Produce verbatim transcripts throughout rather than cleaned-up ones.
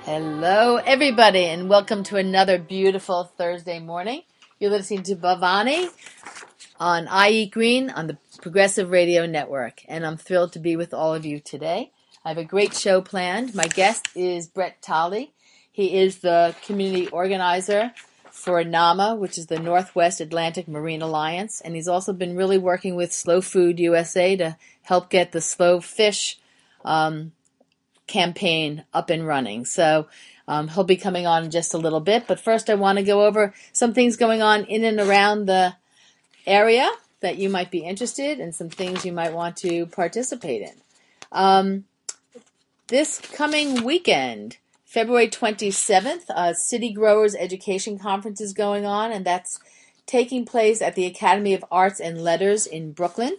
Hello, everybody, and welcome to another beautiful Thursday morning. You're listening to Bhavani on I Eat Green on the Progressive Radio Network, and I'm thrilled to be with all of you today. I have a great show planned. My guest is Brett Tolley. He is the community organizer for NAMA, which is the Northwest Atlantic Marine Alliance, and he's also been really working with Slow Food U S A to help get the slow fish um, campaign up and running. So um, he'll be coming on in just a little bit. But first I want to go over some things going on in and around the area that you might be interested in, and some things you might want to participate in. Um, this coming weekend, February twenty-seventh, uh, City Growers Education Conference is going on, and that's taking place at the Academy of Arts and Letters in Brooklyn.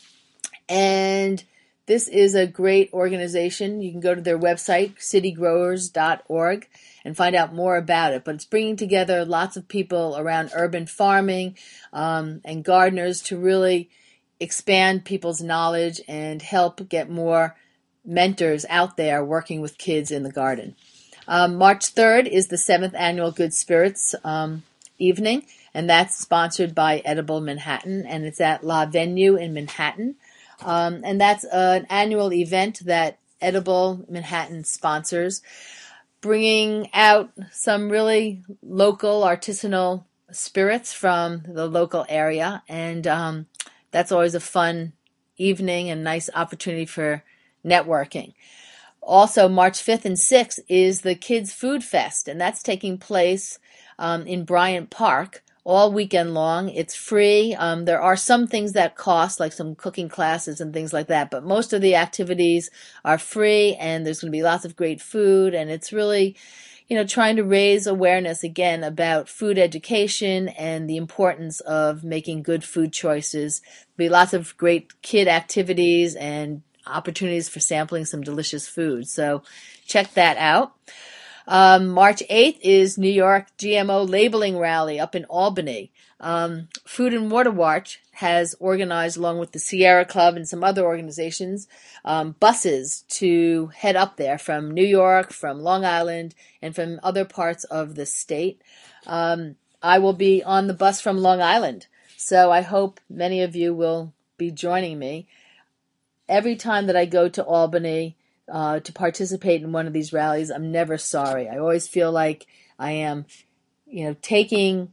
And this is a great organization. You can go to their website, city growers dot org, and find out more about it. But it's bringing together lots of people around urban farming um, and gardeners to really expand people's knowledge and help get more mentors out there working with kids in the garden. Um, March third is the seventh annual Good Spirits um, evening, and that's sponsored by Edible Manhattan, and it's at La Venue in Manhattan. Um, and that's uh, an annual event that Edible Manhattan sponsors, bringing out some really local artisanal spirits from the local area. And um, that's always a fun evening and nice opportunity for networking. Also, March fifth and sixth is the Kids Food Fest, and that's taking place um, in Bryant Park all weekend long. It's free. Um, there are some things that cost, like some cooking classes and things like that, but most of the activities are free, and there's going to be lots of great food, and it's really, you know, trying to raise awareness again about food education and the importance of making good food choices. There'll be lots of great kid activities and opportunities for sampling some delicious food. So check that out. Um, March eighth is New York G M O Labeling Rally up in Albany. Um, Food and Water Watch has organized, along with the Sierra Club and some other organizations, um, buses to head up there from New York, from Long Island, and from other parts of the state. Um, I will be on the bus from Long Island, so I hope many of you will be joining me. Every time that I go to Albany uh, to participate in one of these rallies, I'm never sorry. I always feel like I am, you know, taking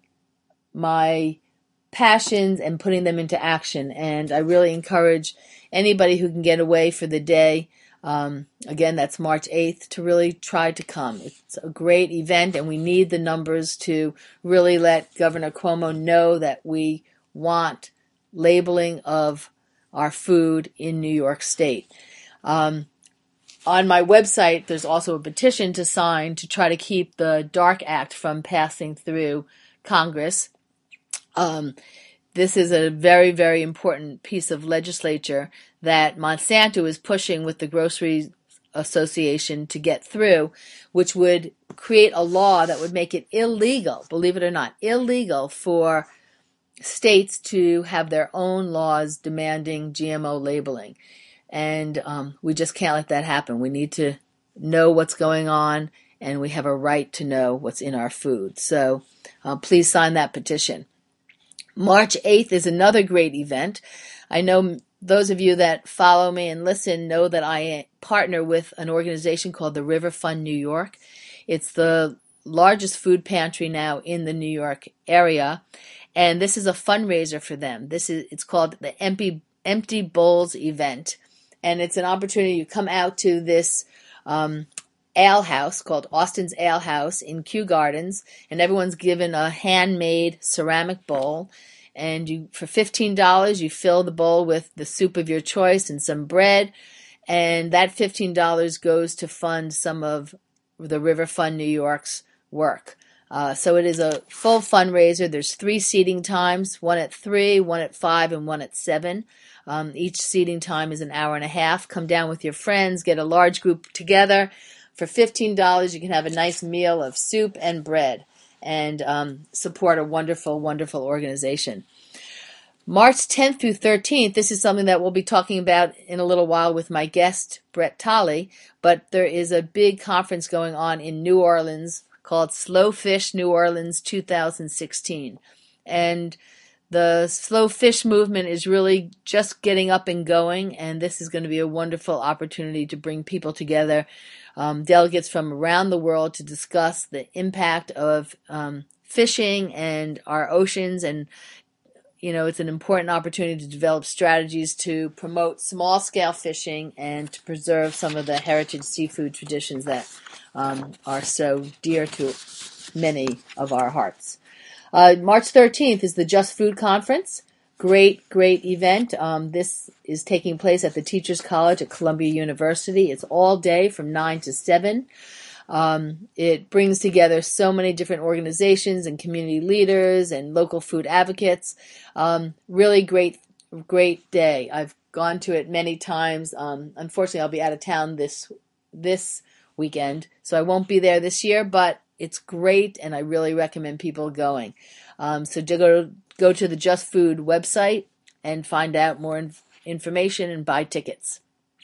my passions and putting them into action. And I really encourage anybody who can get away for the day, um, again, that's March eighth, to really try to come. It's a great event, and we need the numbers to really let Governor Cuomo know that we want labeling of our food in New York State. Um, on my website, there's also a petition to sign to try to keep the DARK Act from passing through Congress. Um, this is a very, very important piece of legislature that Monsanto is pushing with the Grocery Association to get through, which would create a law that would make it illegal, believe it or not, illegal for states to have their own laws demanding G M O labeling. And um, we just can't let that happen. We need to know what's going on, and we have a right to know what's in our food. So uh, please sign that petition. March eighth is another great event. I know those of you that follow me and listen know that I partner with an organization called the River Fund New York. It's the largest food pantry now in the New York area, and this is a fundraiser for them. This is it's called the Empty Empty Bowls event. And it's an opportunity to come out to this um, ale house called Austin's Ale House in Kew Gardens, and everyone's given a handmade ceramic bowl. And you, for fifteen dollars, you fill the bowl with the soup of your choice and some bread, and that fifteen dollars goes to fund some of the River Fund New York's work. Uh, so it is a full fundraiser. There's three seating times, one at three, one at five, and one at seven. Um, each seating time is an hour and a half. Come down with your friends, get a large group together. For fifteen dollars, you can have a nice meal of soup and bread and um, support a wonderful, wonderful organization. March tenth through thirteenth, this is something that we'll be talking about in a little while with my guest, Brett Tolley, but there is a big conference going on in New Orleans called Slow Fish New Orleans two thousand sixteen. And the slow fish movement is really just getting up and going, and this is going to be a wonderful opportunity to bring people together, um, delegates from around the world, to discuss the impact of um, fishing and our oceans. And you know, it's an important opportunity to develop strategies to promote small-scale fishing and to preserve some of the heritage seafood traditions that um, are so dear to many of our hearts. Uh, March thirteenth is the Just Food Conference. Great, great event. Um, this is taking place at the Teachers College at Columbia University. It's all day from nine to seven. Um, it brings together so many different organizations and community leaders and local food advocates. Um, really great, great day. I've gone to it many times. Um, unfortunately, I'll be out of town this this weekend, so I won't be there this year, but it's great, and I really recommend people going. Um, so to go, go to the Just Food website and find out more inf- information and buy tickets.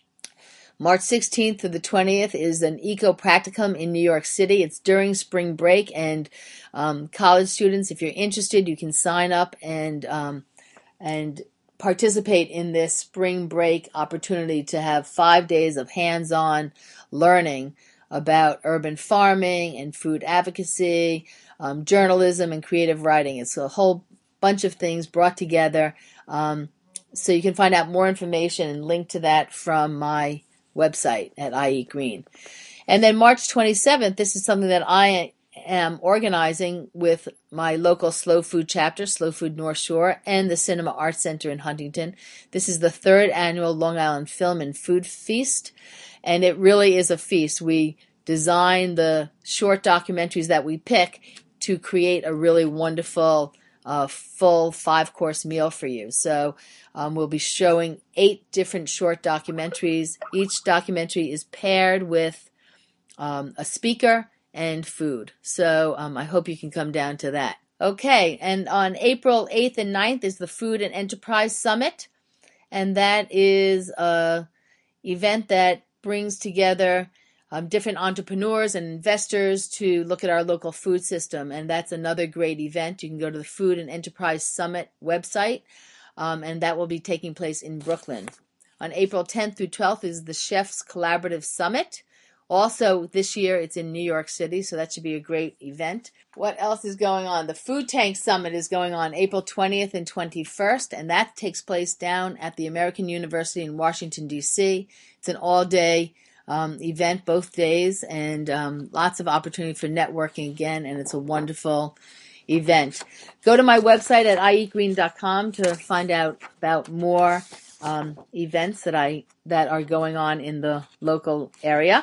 March sixteenth to the twentieth is an Eco Practicum in New York City. It's during spring break, and um, college students, if you're interested, you can sign up and um, and participate in this spring break opportunity to have five days of hands-on learning about urban farming and food advocacy, um, journalism, and creative writing. It's a whole bunch of things brought together. Um, so you can find out more information and link to that from my website at I Eat Green. And then March twenty-seventh, this is something that I am organizing with my local Slow Food chapter, Slow Food North Shore, and the Cinema Arts Center in Huntington. This is the third annual Long Island Film and Food Feast, and it really is a feast. We design the short documentaries that we pick to create a really wonderful uh, full five-course meal for you. So um, we'll be showing eight different short documentaries. Each documentary is paired with um, a speaker and food. So um, I hope you can come down to that. Okay, and on April eighth and ninth is the Food and Enterprise Summit, and that is a event that brings together um, different entrepreneurs and investors to look at our local food system, and that's another great event. You can go to the Food and Enterprise Summit website, um, and that will be taking place in Brooklyn. On April tenth through twelfth is the Chefs Collaborative Summit. Also, this year it's in New York City, so that should be a great event. What else is going on? The Food Tank Summit is going on April twentieth and twenty-first, and that takes place down at the American University in Washington, D C It's an all-day um, event, both days, and um, lots of opportunity for networking again, and it's a wonderful event. Go to my website at i eat green dot com to find out about more um, events that I that are going on in the local area.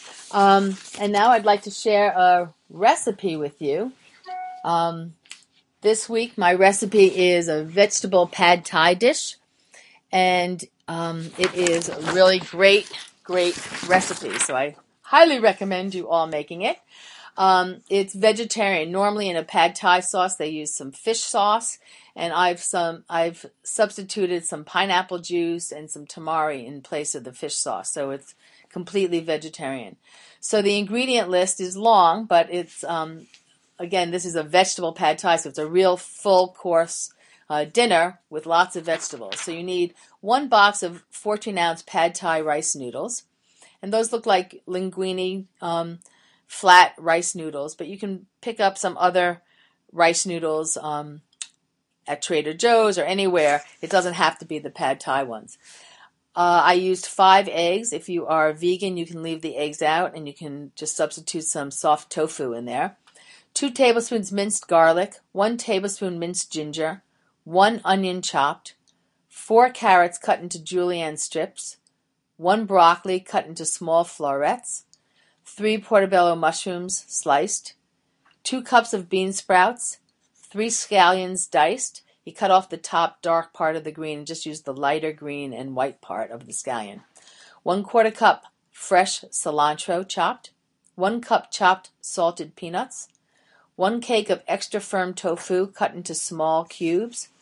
Um, and now I'd like to share a recipe with you. Um, this week, my recipe is a vegetable pad thai dish, and um, it is a really great, great recipe. So I highly recommend you all making it. Um, it's vegetarian. Normally in a pad thai sauce, they use some fish sauce, and I've some I've substituted some pineapple juice and some tamari in place of the fish sauce. So it's completely vegetarian. So the ingredient list is long, but it's um, again, this is a vegetable pad thai, so it's a real full course uh, dinner with lots of vegetables. So you need one box of fourteen ounce pad thai rice noodles, and those look like linguine. Um, flat rice noodles, but you can pick up some other rice noodles um, at Trader Joe's or anywhere. It doesn't have to be the pad thai ones. Uh, I used five eggs. If you are vegan, you can leave the eggs out, and you can just substitute some soft tofu in there. Two tablespoons minced garlic, one tablespoon minced ginger, one onion chopped, four carrots cut into julienne strips, one broccoli cut into small florets, three portobello mushrooms sliced, two cups of bean sprouts, three scallions diced. You cut off the top dark part of the green and just use the lighter green and white part of the scallion. One quarter cup fresh cilantro chopped, one cup chopped salted peanuts, one cake of extra firm tofu cut into small cubes,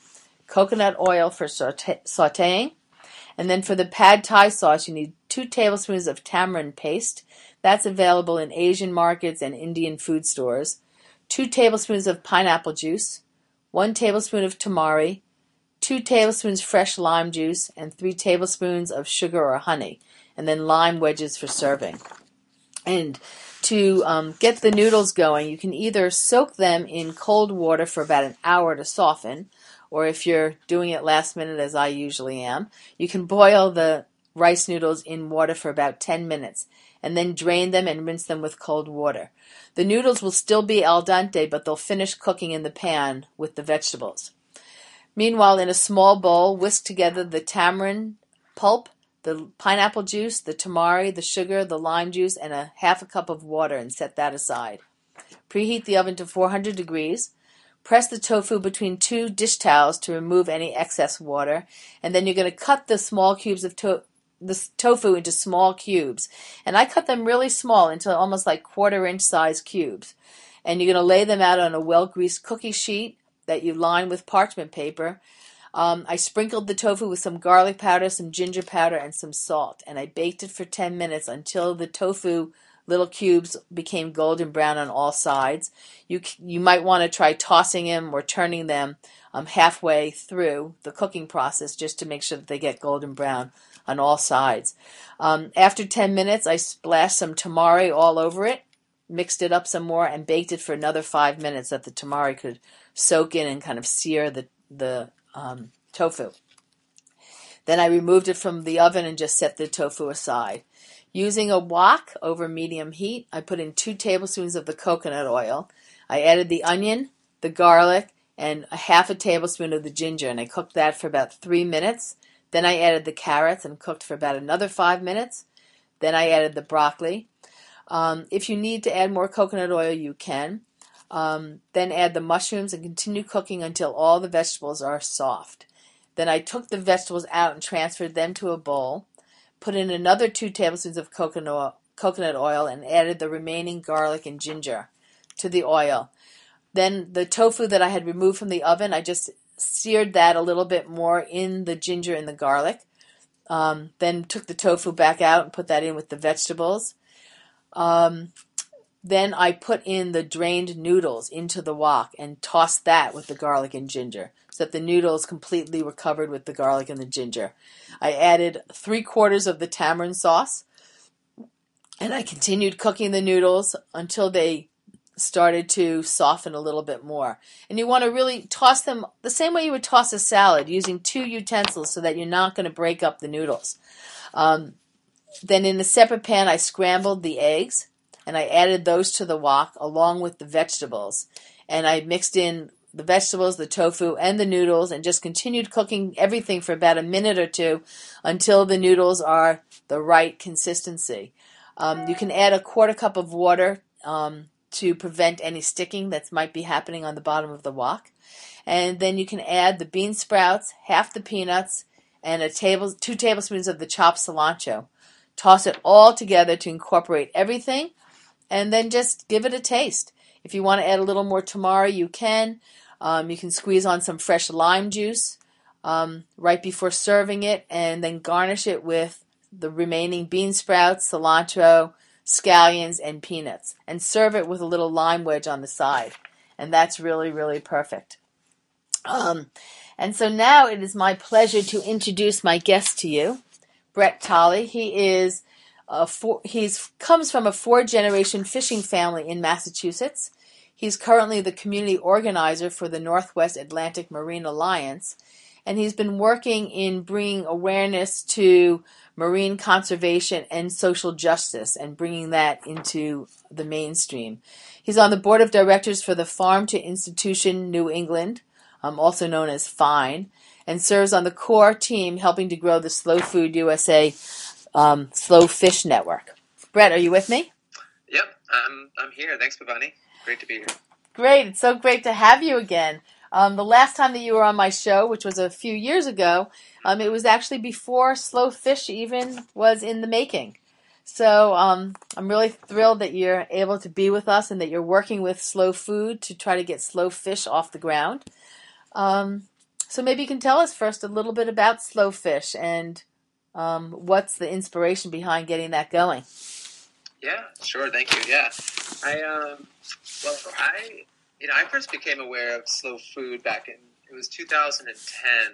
coconut oil for saute- sauteing. And then for the pad thai sauce, you need two tablespoons of tamarind paste. That's available in Asian markets and Indian food stores. Two tablespoons of pineapple juice. One tablespoon of tamari. Two tablespoons fresh lime juice. And three tablespoons of sugar or honey. And then lime wedges for serving. And to um, get the noodles going, you can either soak them in cold water for about an hour to soften, or if you're doing it last minute, as I usually am, you can boil the rice noodles in water for about ten minutes, and then drain them and rinse them with cold water. The noodles will still be al dente, but they'll finish cooking in the pan with the vegetables. Meanwhile, in a small bowl, whisk together the tamarind pulp, the pineapple juice, the tamari, the sugar, the lime juice, and a half a cup of water, and set that aside. Preheat the oven to four hundred degrees. Press the tofu between two dish towels to remove any excess water, and then you're going to cut the small cubes of to- the tofu into small cubes. And I cut them really small, into almost like quarter inch size cubes. And you're going to lay them out on a well-greased cookie sheet that you line with parchment paper. Um, I sprinkled the tofu with some garlic powder, some ginger powder, and some salt, and I baked it for ten minutes until the tofu little cubes became golden brown on all sides. You you might want to try tossing them or turning them um, halfway through the cooking process just to make sure that they get golden brown on all sides. Um, after ten minutes, I splashed some tamari all over it, mixed it up some more, and baked it for another five minutes so that the tamari could soak in and kind of sear the, the um, tofu. Then I removed it from the oven and just set the tofu aside. Using a wok over medium heat, I put in two tablespoons of the coconut oil. I added the onion, the garlic, and a half a tablespoon of the ginger, and I cooked that for about three minutes. Then I added the carrots and cooked for about another five minutes. Then I added the broccoli. Um, if you need to add more coconut oil, you can. Um, then add the mushrooms and continue cooking until all the vegetables are soft. Then I took the vegetables out and transferred them to a bowl. Put in another two tablespoons of coconut coconut oil and added the remaining garlic and ginger to the oil. Then the tofu that I had removed from the oven, I just seared that a little bit more in the ginger and the garlic. Um, then took the tofu back out and put that in with the vegetables. Um, then I put in the drained noodles into the wok and tossed that with the garlic and ginger so that the noodles completely were covered with the garlic and the ginger. I added three quarters of the tamarind sauce, and I continued cooking the noodles until they started to soften a little bit more. And you want to really toss them the same way you would toss a salad, using two utensils so that you're not going to break up the noodles. Um, then in a separate pan, I scrambled the eggs, and I added those to the wok along with the vegetables. And I mixed in the vegetables, the tofu, and the noodles, and just continued cooking everything for about a minute or two until the noodles are the right consistency. Um, you can add a quarter cup of water um, to prevent any sticking that might be happening on the bottom of the wok. And then you can add the bean sprouts, half the peanuts, and a table, two tablespoons of the chopped cilantro. Toss it all together to incorporate everything, and then just give it a taste. If you want to add a little more tamari, you can. Um, you can squeeze on some fresh lime juice um, right before serving it, and then garnish it with the remaining bean sprouts, cilantro, scallions, and peanuts. And serve it with a little lime wedge on the side. And that's really, really perfect. Um, and so now it is my pleasure to introduce my guest to you, Brett Tolley. He is a four, he's comes from a four-generation fishing family in Massachusetts. He's currently the community organizer for the Northwest Atlantic Marine Alliance, and he's been working in bringing awareness to marine conservation and social justice and bringing that into the mainstream. He's on the board of directors for the Farm to Institution New England, um, also known as FINE, and serves on the core team helping to grow the Slow Food U S A um, Slow Fish Network. Brett, are you with me? Yep, I'm, I'm here. Thanks, Bhavani. Great to be here. Great. It's so great to have you again. Um, the last time that you were on my show, which was a few years ago, um, it was actually before Slow Fish even was in the making. So um, I'm really thrilled that you're able to be with us and that you're working with Slow Food to try to get slow fish off the ground. Um, So maybe you can tell us first a little bit about Slowfish and um, what's the inspiration behind getting that going. Yeah, sure. Thank you. Yeah, I um, well, I you know I first became aware of slow food back in it was two thousand ten,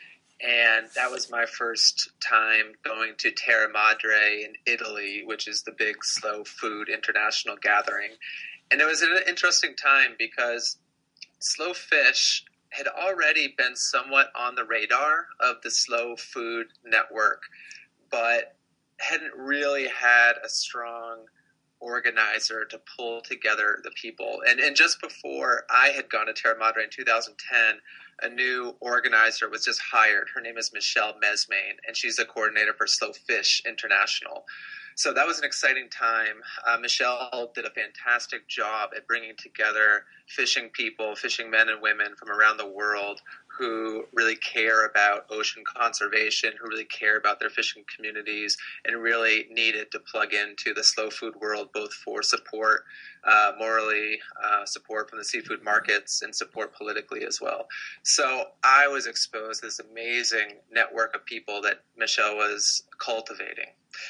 and that was my first time going to Terra Madre in Italy, which is the big slow food international gathering, and it was an interesting time because slow fish had already been somewhat on the radar of the Slow Food Network, but hadn't really had a strong organizer to pull together the people. And, and just before I had gone to Terra Madre in two thousand ten, a new organizer was just hired. Her name is Michelle Mesmain, and she's the coordinator for Slow Fish International. So that was an exciting time. Uh, Michelle did a fantastic job at bringing together fishing people, fishing men and women from around the world who really care about ocean conservation, who really care about their fishing communities, and really needed to plug into the slow food world, both for support, uh, morally, uh, support from the seafood markets, and support politically as well. So I was exposed to this amazing network of people that Michelle was cultivating.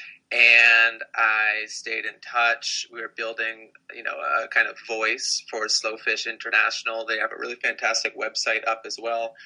And I stayed in touch. We were building, you know, a kind of voice for Slow Fish International. They have a really fantastic website up as well.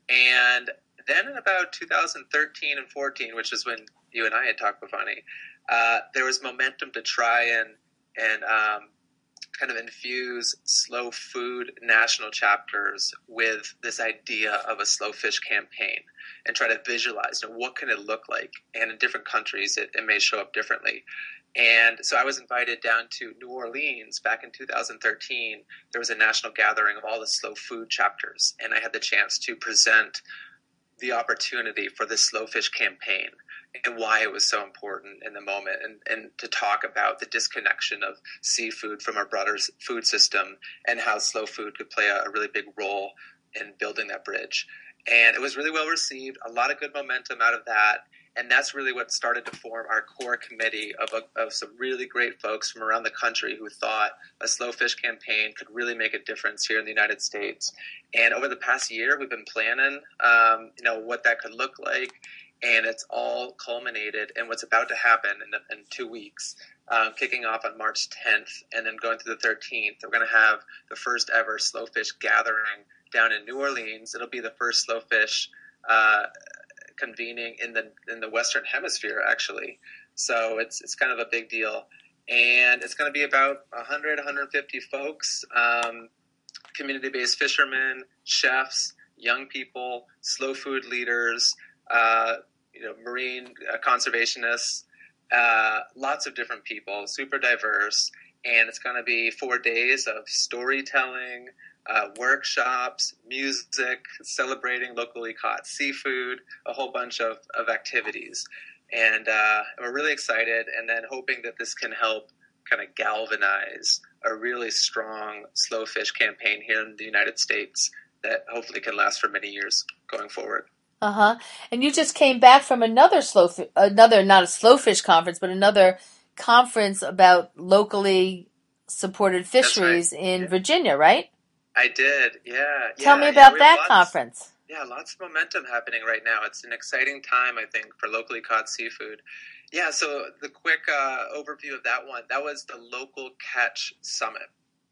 And then in about two thousand thirteen and fourteen, which is when you and I had talked, Bhavani, uh, there was momentum to try and and um, kind of infuse slow food national chapters with this idea of a slow fish campaign and try to visualize, you know, what can it look like? And in different countries, it, it may show up differently. And so I was invited down to New Orleans back in two thousand thirteen. There was a national gathering of all the slow food chapters, and I had the chance to present the opportunity for this slow fish campaign and why it was so important in the moment, and, and to talk about the disconnection of seafood from our broader food system and how slow food could play a, a really big role in building that bridge. And it was really well received, a lot of good momentum out of that. And that's really what started to form our core committee of, a, of some really great folks from around the country who thought a slow fish campaign could really make a difference here in the United States. And over the past year, we've been planning, um, you know, what that could look like. And it's all culminated in what's about to happen in, the, in two weeks, um, kicking off on March tenth and then going through the thirteenth. We're going to have the first ever slow fish gathering down in New Orleans. It'll be the first slow fish uh, convening in the in the Western Hemisphere, actually. So it's it's kind of a big deal, and it's going to be about one hundred, one hundred fifty folks, um, community-based fishermen, chefs, young people, slow food leaders, uh, you know, marine uh, conservationists, uh, lots of different people, super diverse, and it's going to be four days of storytelling, Uh, workshops, music, celebrating locally caught seafood, a whole bunch of, of activities. And uh, we're really excited, and then hoping that this can help kind of galvanize a really strong slow fish campaign here in the United States that hopefully can last for many years going forward. Uh-huh. And you just came back from another slow, fi- another, not a slow fish conference, but another conference about locally supported fisheries right. in Yeah. Virginia, right? I did, yeah. Tell yeah, me yeah, about we have that lots, conference. Yeah, lots of momentum happening right now. It's an exciting time, I think, for locally caught seafood. Yeah, so the quick uh, overview of that one, that was the Local Catch Summit.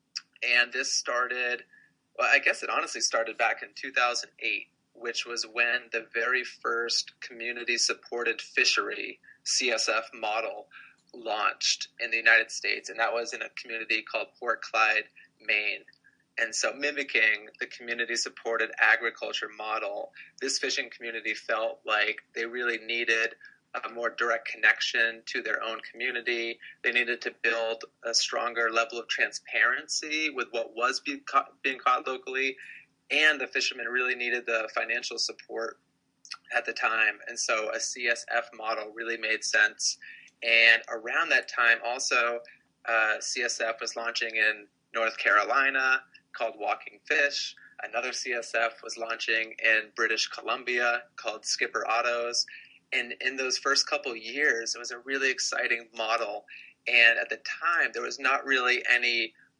And this started, well, I guess it honestly started back in two thousand eight, which was when the very first community-supported fishery, C S F model, launched in the United States. And that was in a community called Port Clyde, Maine. And so mimicking the community-supported agriculture model, this fishing community felt like they really needed a more direct connection to their own community. They needed to build a stronger level of transparency with what was being caught, being caught locally, and the fishermen really needed the financial support at the time. And so a C S F model really made sense. And around that time also, uh, C S F was launching in North Carolina, called Walking Fish. Another C S F was launching in British Columbia called Skipper Autos. And in those first couple years, it was a really exciting model. And at the time, there was not really any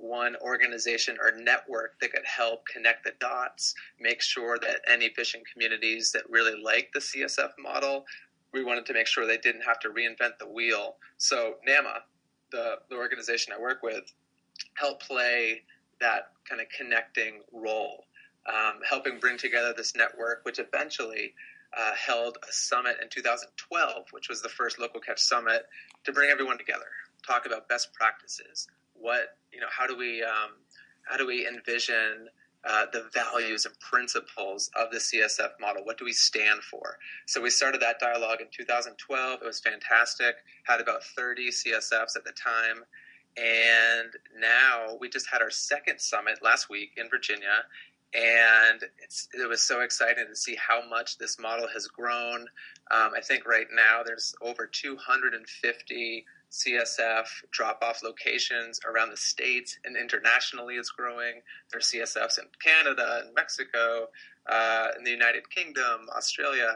one organization or network that could help connect the dots, make sure that any fishing communities that really like the C S F model, we wanted to make sure they didn't have to reinvent the wheel. So NAMA, the, the organization I work with, helped play that kind of connecting role, um, helping bring together this network, which eventually uh, held a summit in two thousand twelve, which was the first Local Catch Summit, to bring everyone together, talk about best practices. What, you know, how do we, um, how do we envision uh, the values and principles of the C S F model? What do we stand for? So we started that dialogue in two thousand twelve. It was fantastic. Had about thirty C S Fs at the time. And now we just had our second summit last week in Virginia, and it's, it was so exciting to see how much this model has grown. Um, I think right now there's over two hundred fifty C S F drop-off locations around the states, and internationally it's growing. There's C S Fs in Canada and Mexico, uh, in the United Kingdom, Australia,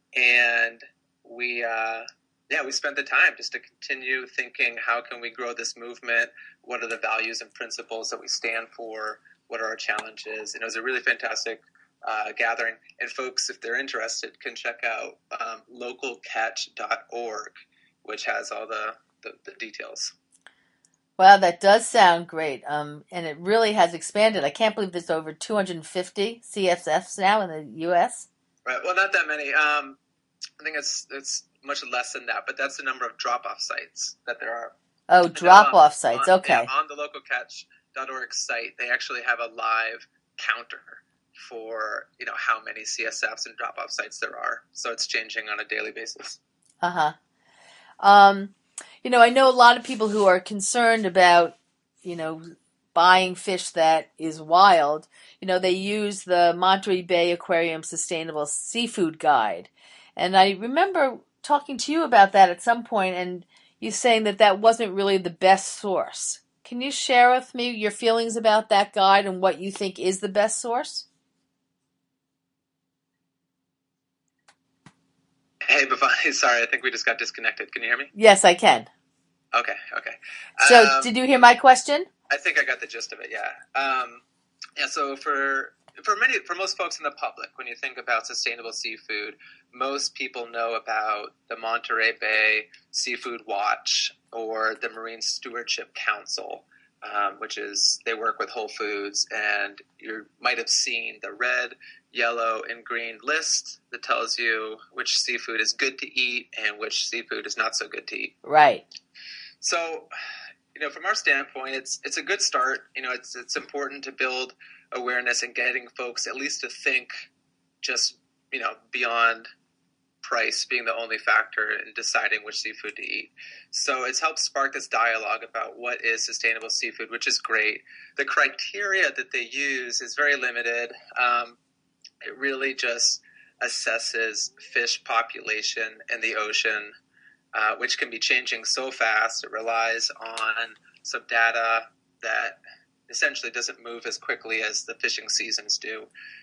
and we... Uh, Yeah, we spent the time just to continue thinking, how can we grow this movement? What are the values and principles that we stand for? What are our challenges? And it was a really fantastic uh, gathering. And folks, if they're interested, can check out um, local catch dot org, which has all the, the, the details. Wow, that does sound great. Um, and it really has expanded. I can't believe there's over two hundred fifty C S Fs now in the U S. Right. Well, not that many. Um, I think it's it's much less than that, but that's the number of drop-off sites that there are. Oh, And drop-off on, sites. on, Okay. Yeah, on the local catch dot org site, they actually have a live counter for, you know, how many C S Fs and drop-off sites there are. So it's changing on a daily basis. Uh-huh. Um, you know, I know a lot of people who are concerned about, you know, buying fish that is wild. You know, they use the Monterey Bay Aquarium Sustainable Seafood Guide. And I remember talking to you about that at some point, and you saying that that wasn't really the best source. Can you share with me your feelings about that guide and what you think is the best source? Hey, Bhavani, sorry, I think we just got disconnected. Can you hear me? Yes, I can. Okay, okay. So, Um, did you hear my question? I think I got the gist of it, yeah. Um, yeah, so for for many, for most folks in the public, when you think about sustainable seafood, most people know about the Monterey Bay Seafood Watch or the Marine Stewardship Council, um, which is, they work with Whole Foods, and you might have seen the red, yellow, and green list that tells you which seafood is good to eat and which seafood is not so good to eat. Right. So, you know, from our standpoint, it's it's a good start. You know, it's it's important to build awareness and getting folks at least to think just, you know, beyond price being the only factor in deciding which seafood to eat. So it's helped spark this dialogue about what is sustainable seafood, which is great. The criteria that they use is very limited. Um, it really just assesses fish population in the ocean, uh, which can be changing so fast. It relies on some data that essentially doesn't move as quickly as the fishing seasons do.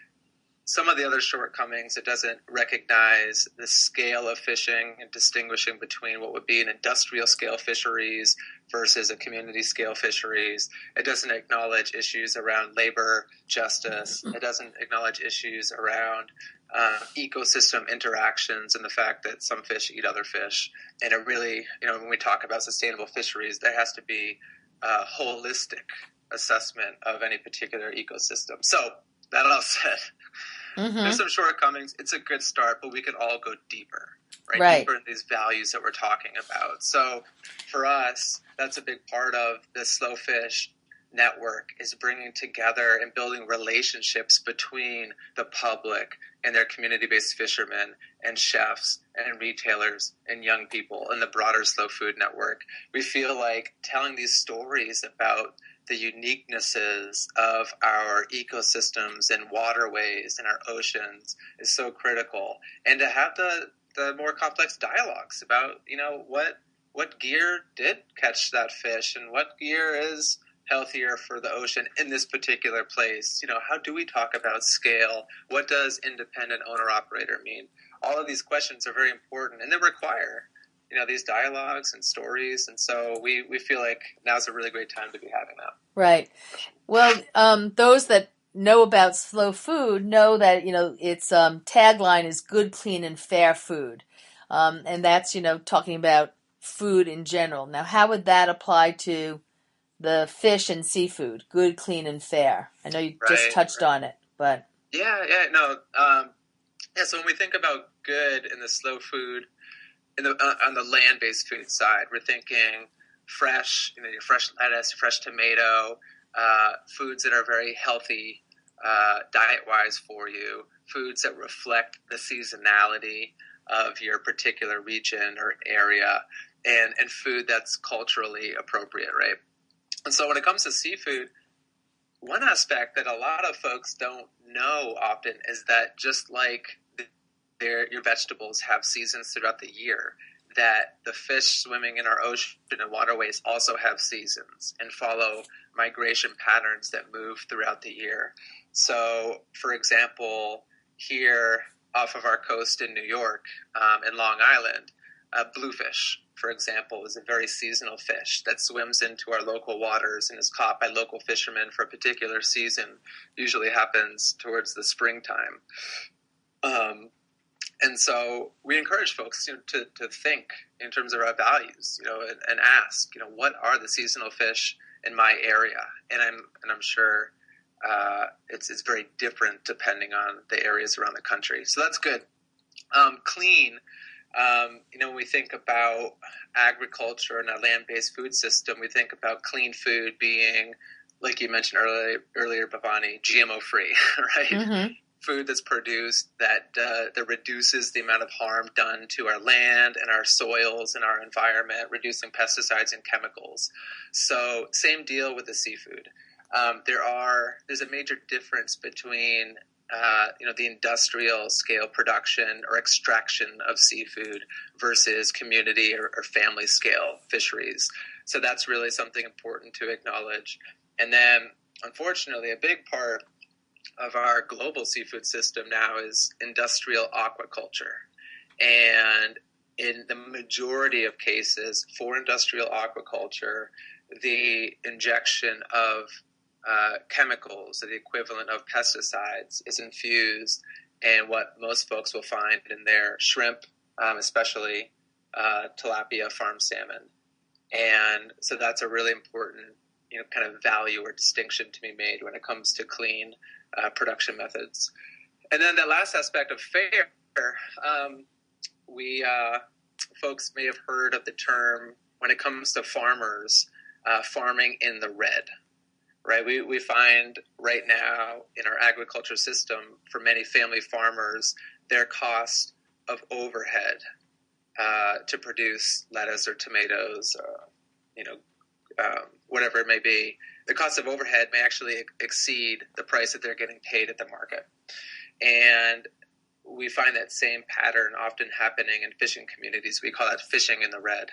Some of the other shortcomings, it doesn't recognize the scale of fishing and distinguishing between what would be an industrial scale fisheries versus a community scale fisheries. It doesn't acknowledge issues around labor justice. It doesn't acknowledge issues around uh, ecosystem interactions and the fact that some fish eat other fish. And it really, you know, when we talk about sustainable fisheries, there has to be a holistic assessment of any particular ecosystem. So that all said, mm-hmm. there's some shortcomings. It's a good start, but we could all go deeper, right? right? Deeper in these values that we're talking about. So for us, that's a big part of the Slow Fish network, is bringing together and building relationships between the public and their community-based fishermen and chefs and retailers and young people and the broader Slow Food network. We feel like telling these stories about the uniquenesses of our ecosystems and waterways and our oceans is so critical. And to have the, the more complex dialogues about, you know, what what gear did catch that fish and what gear is healthier for the ocean in this particular place. You know, how do we talk about scale? What does independent owner-operator mean? All of these questions are very important, and they require, you know, these dialogues and stories. And so we, we feel like now's a really great time to be having that. Right. Well, um, those that know about slow food know that, you know, its um, tagline is good, clean, and fair food. Um, and that's, you know, talking about food in general. Now, how would that apply to the fish and seafood? Good, clean, and fair. I know you just Right, touched right. on it, but Yeah, yeah, no. Um, yeah, so when we think about good in the slow food, in the uh, on the land-based food side, we're thinking fresh, you know, your fresh lettuce, fresh tomato, uh, foods that are very healthy uh, diet-wise for you, foods that reflect the seasonality of your particular region or area, and and food that's culturally appropriate, right? And so when it comes to seafood, one aspect that a lot of folks don't know often is that just like their, your vegetables have seasons throughout the year, that the fish swimming in our ocean and waterways also have seasons and follow migration patterns that move throughout the year. So, for example, here off of our coast in New York, um, in Long Island, uh, bluefish, for example, is a very seasonal fish that swims into our local waters and is caught by local fishermen for a particular season. Usually happens towards the springtime. Um, and so we encourage folks, you know, to, to think in terms of our values, you know, and, and ask, you know, what are the seasonal fish in my area? And I'm and I'm sure uh, it's it's very different depending on the areas around the country. So that's good. Um, clean. Um, you know, when we think about agriculture and our land-based food system, we think about clean food being, like you mentioned earlier, earlier Bhavani, G M O-free, right? mm-hmm. Food that's produced that uh, that reduces the amount of harm done to our land and our soils and our environment, reducing pesticides and chemicals. So, same deal with the seafood. Um, there are there's a major difference between Uh, you know, the industrial scale production or extraction of seafood versus community or, or family scale fisheries. So that's really something important to acknowledge. And then, unfortunately, a big part of our global seafood system now is industrial aquaculture. And in the majority of cases for industrial aquaculture, the injection of Uh, chemicals, the equivalent of pesticides, is infused in what most folks will find in their shrimp, um, especially uh, tilapia farm salmon. And so that's a really important, you know, kind of value or distinction to be made when it comes to clean uh, production methods. And then the last aspect of fair, um, we uh, folks may have heard of the term when it comes to farmers, uh, farming in the red. Right, we, we find right now in our agriculture system, for many family farmers, their cost of overhead uh, to produce lettuce or tomatoes, or, you know, um, whatever it may be, the cost of overhead may actually exceed the price that they're getting paid at the market. And we find that same pattern often happening in fishing communities. We call that fishing in the red,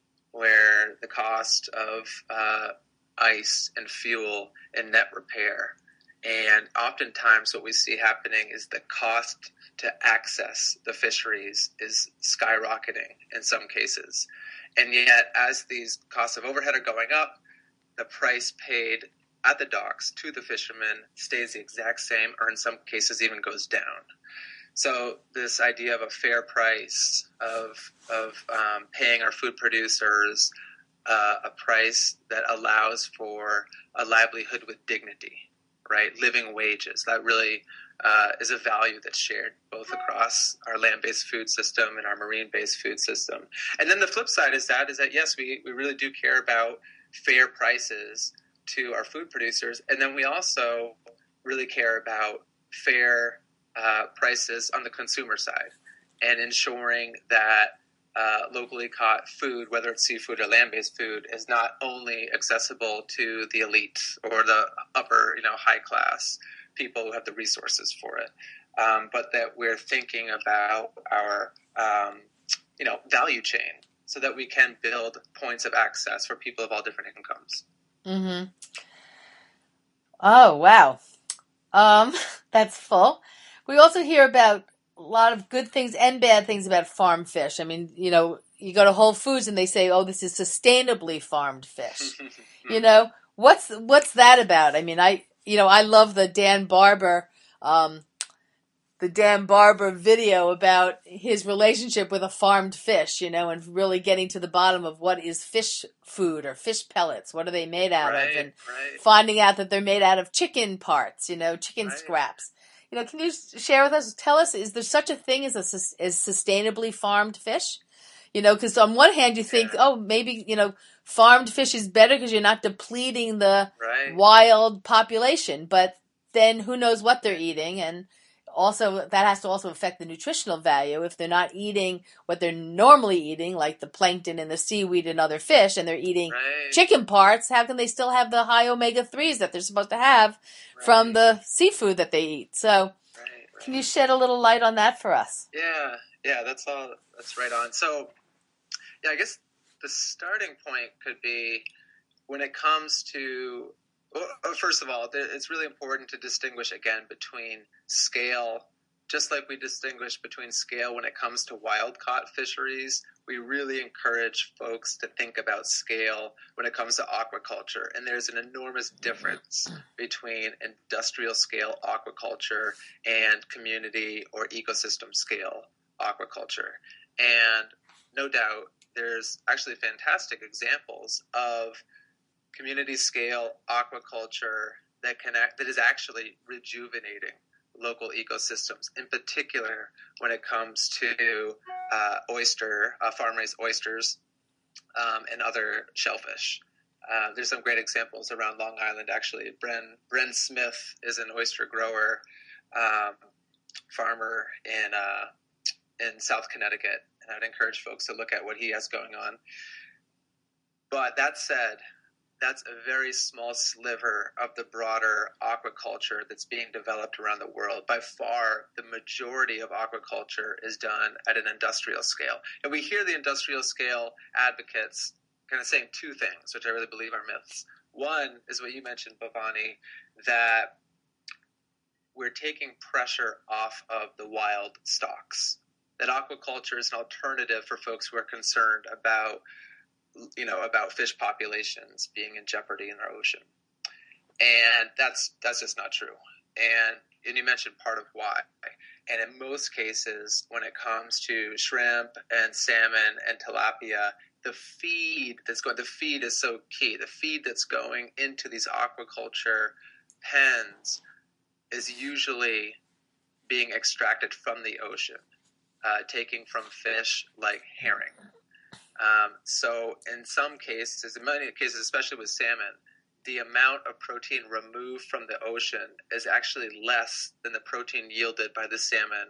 where the cost of uh, ice and fuel and net repair. And oftentimes what we see happening is the cost to access the fisheries is skyrocketing in some cases. And yet, as these costs of overhead are going up, the price paid at the docks to the fishermen stays the exact same, or in some cases even goes down. So this idea of a fair price, of, of um, paying our food producers Uh, a price that allows for a livelihood with dignity, right? Living wages. That really uh, is a value that's shared both across our land-based food system and our marine-based food system. And then the flip side is that, is that yes, we, we really do care about fair prices to our food producers. And then we also really care about fair uh, prices on the consumer side and ensuring that Uh, locally caught food, whether it's seafood or land-based food, is not only accessible to the elite or the upper, you know, high class people who have the resources for it, um, but that we're thinking about our, um, you know, value chain so that we can build points of access for people of all different incomes. Mm-hmm. Oh, wow. Um, that's full. We also hear about a lot of good things and bad things about farm fish. I mean, you know, you go to Whole Foods and they say, oh, this is sustainably farmed fish. You know, What's what's that about? I mean, I you know I love the Dan Barber, um, the Dan Barber video about his relationship with a farmed fish, you know, and really getting to the bottom of what is fish food or fish pellets. What are they made out of? Right, And right, finding out that they're made out of chicken parts, you know, chicken right. scraps. You know, can you share with us? Tell us, is there such a thing as a as sustainably farmed fish? You know, because on one hand you think, Yeah, oh, maybe, you know, farmed fish is better because you're not depleting the right. wild population, but then who knows what they're eating, and also that has to also affect the nutritional value. If they're not eating what they're normally eating, like the plankton and the seaweed and other fish, and they're eating Right, chicken parts, how can they still have the high omega threes that they're supposed to have from right, the seafood that they eat? So right, can you right. shed a little light on that for us? Yeah, yeah, that's all. That's right on. So, yeah, I guess the starting point could be when it comes to. Well, first of all, it's really important to distinguish again between scale. Just like we distinguish between scale when it comes to wild caught fisheries, we really encourage folks to think about scale when it comes to aquaculture. And there's an enormous difference between industrial scale aquaculture and community or ecosystem scale aquaculture. And no doubt, there's actually fantastic examples of community scale aquaculture that can act, that is actually rejuvenating local ecosystems, in particular when it comes to uh, oyster, uh, farm-raised oysters, um, and other shellfish. Uh, there's some great examples around Long Island, actually. Bren, Bren Smith is an oyster grower, um, farmer in, uh, in South Connecticut, and I'd encourage folks to look at what he has going on. But that said, that's a very small sliver of the broader aquaculture that's being developed around the world. By far, the majority of aquaculture is done at an industrial scale. And we hear the industrial scale advocates kind of saying two things, which I really believe are myths. One is what you mentioned, Bhavani, that we're taking pressure off of the wild stocks, that aquaculture is an alternative for folks who are concerned about you know, about fish populations being in jeopardy in our ocean. And that's that's just not true. And and you mentioned part of why. And in most cases, when it comes to shrimp and salmon and tilapia, the feed that's going the feed is so key. The feed that's going into these aquaculture pens is usually being extracted from the ocean, uh, taking from fish like herring. Um, so in some cases, in many cases, especially with salmon, the amount of protein removed from the ocean is actually less than the protein yielded by the salmon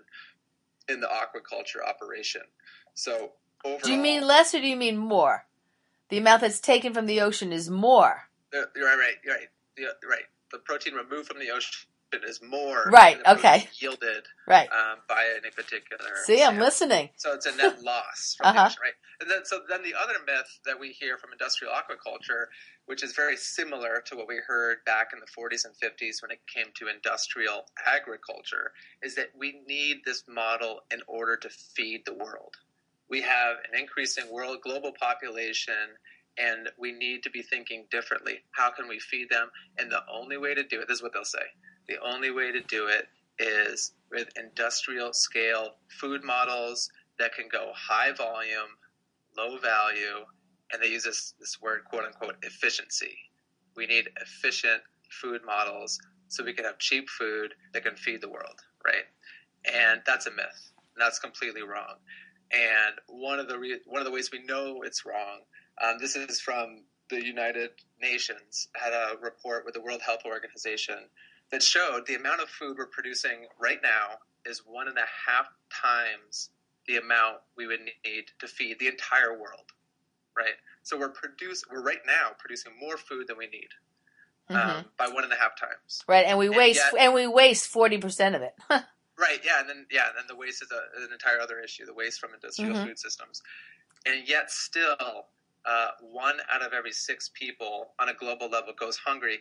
in the aquaculture operation. So overall, Do you mean less or do you mean more? The amount that's taken from the ocean is more. You're right, right, you're right, you're right. The protein removed from the ocean is more right, than the protein okay. yielded right. um, by any particular See, salmon. I'm listening. So it's a net loss from uh-huh. the ocean, right? And then, so then the other myth that we hear from industrial aquaculture, which is very similar to what we heard back in the forties and fifties when it came to industrial agriculture, is that we need this model in order to feed the world. We have an increasing world global population, and we need to be thinking differently. How can we feed them? And the only way to do it, this is what they'll say, the only way to do it is with industrial scale food models that can go high volume, low value, and they use this, this word, quote unquote, efficiency. We need efficient food models so we can have cheap food that can feed the world, right? And that's a myth. And that's completely wrong. And one of the re- one of the ways we know it's wrong, um, this is from the United Nations, had a report with the World Health Organization that showed the amount of food we're producing right now is one and a half times the amount we would need to feed the entire world, right? So we're produce we're right now producing more food than we need, um, mm-hmm. by one and a half times. Right, and we and waste yet, and we waste forty percent of it. Right, yeah, and then yeah, and then the waste is a, an entire other issue, the waste from industrial mm-hmm. food systems. And yet still, uh, one out of every six people on a global level goes hungry.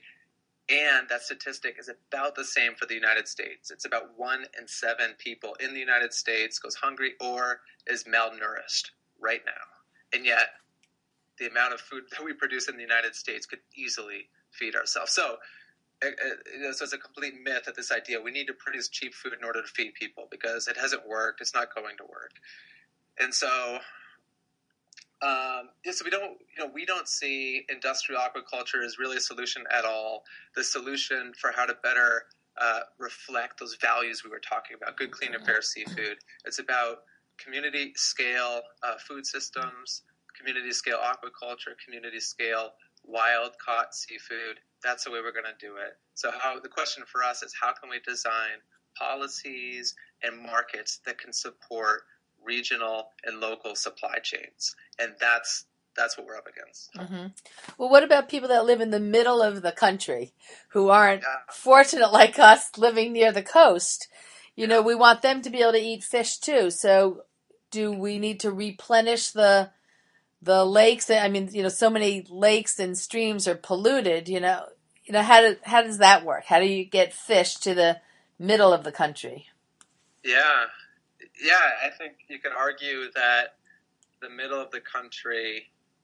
And that statistic is about the same for the United States. It's about one in seven people in the United States goes hungry or is malnourished right now. And yet, the amount of food that we produce in the United States could easily feed ourselves. So, it, it, so it's a complete myth that this idea we need to produce cheap food in order to feed people, because it hasn't worked. It's not going to work. And so, um, yeah, so we don't, you know, we don't see industrial aquaculture as really a solution at all. The solution for how to better uh, reflect those values we were talking about, good, clean, and fair seafood. It's about community scale uh, food systems, community scale aquaculture, community scale wild caught seafood. That's the way we're going to do it. So how the question for us is, how can we design policies and markets that can support regional and local supply chains? And that's that's what we're up against. Mm-hmm. Well, what about people that live in the middle of the country who aren't Yeah. fortunate like us living near the coast? You know, we want them to be able to eat fish too. So do we need to replenish the the lakes? I mean, you know, so many lakes and streams are polluted, you know. You know, how do, how does that work? How do you get fish to the middle of the country? Yeah. Yeah, I think you could argue that the middle of the country